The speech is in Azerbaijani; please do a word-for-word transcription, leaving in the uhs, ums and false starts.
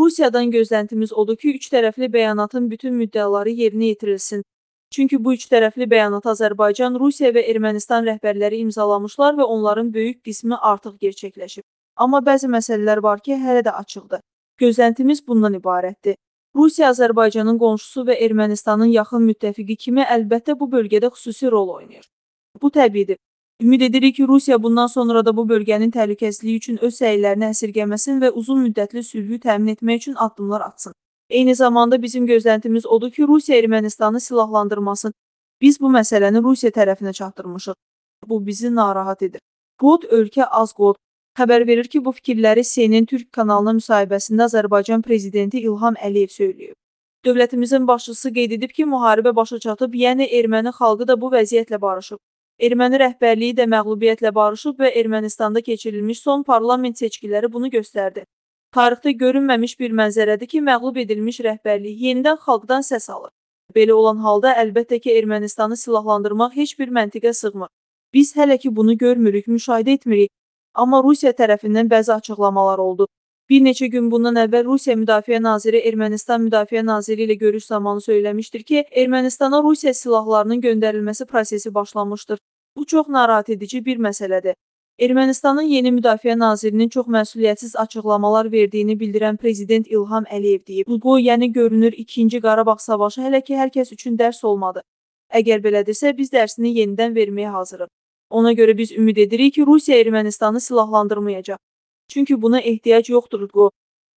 Rusiyadan gözləntimiz odur ki, üç tərəfli bəyanatın bütün müddəaları yerinə yetirilsin. Çünki bu üç tərəfli bəyanat Azərbaycan, Rusiya və Ermənistan rəhbərləri imzalamışlar və onların böyük qismi artıq gerçəkləşib. Amma bəzi məsələlər var ki, hələ də açıqdır. Gözləntimiz bundan ibarətdir. Rusiya Azərbaycanın qonşusu və Ermənistanın yaxın müttəfiqi kimi əlbəttə bu bölgədə xüsusi rol oynayır. Bu təbiidir. Ümid edirik ki, Rusiya bundan sonra da bu bölgənin təhlükəsizliyi üçün öz səylərini əsirgəməsin və uzun müddətli sülhü təmin etmək üçün addımlar atsın. Eyni zamanda bizim gözləntimiz odur ki, Rusiya Ermənistanı silahlandırmasın. Biz bu məsələni Rusiya tərəfinə çatdırmışıq. Bu bizi narahat edir. Qod ölkə az qod. Xəbər verir ki, bu fikirləri C N N Türk kanalına müsahibəsində Azərbaycan prezidenti İlham Əliyev söyləyib. Dövlətimizin başçısı qeyd edib ki, müharibə başa çatıb, yəni erməni xalqı da bu vəziyyətlə barışıb. Erməni rəhbərliyi də məğlubiyyətlə barışıb və Ermənistanda keçirilmiş son parlament seçkiləri bunu göstərdi. Tarixdə görünməmiş bir mənzərədir ki, məğlub edilmiş rəhbərlik yenidən xalqdan səs alır. Belə olan halda əlbəttə ki, Ermənistanı silahlandırmaq heç bir məntiqə sığmır. Biz hələ ki bunu görmürük, müşahidə etmirik. Amma Rusiya tərəfindən bəzi açıqlamalar oldu. Bir neçə gün bundan əvvəl Rusiya Müdafiə Naziri Ermənistan Müdafiə Naziri ilə görüş zamanı söyləmişdir ki, Ermənistana Rusiya silahlarının göndərilməsi prosesi başlamışdır. Bu çox narahat edici bir məsələdir. Ermənistanın yeni Müdafiə Nazirinin çox məsuliyyətsiz açıqlamalar verdiyini bildirən Prezident İlham Əliyev deyib. Bu, yəni görünür ikinci Qarabağ savaşı hələ ki hər kəs üçün dərs olmadı. Əgər belədirsə, biz dərsini yenidən verməyə hazırıq. Ona görə biz ümid edirik ki, Rusiya Ermənistanı silahlandırmayacaq. Çünki buna ehtiyac yoxdur.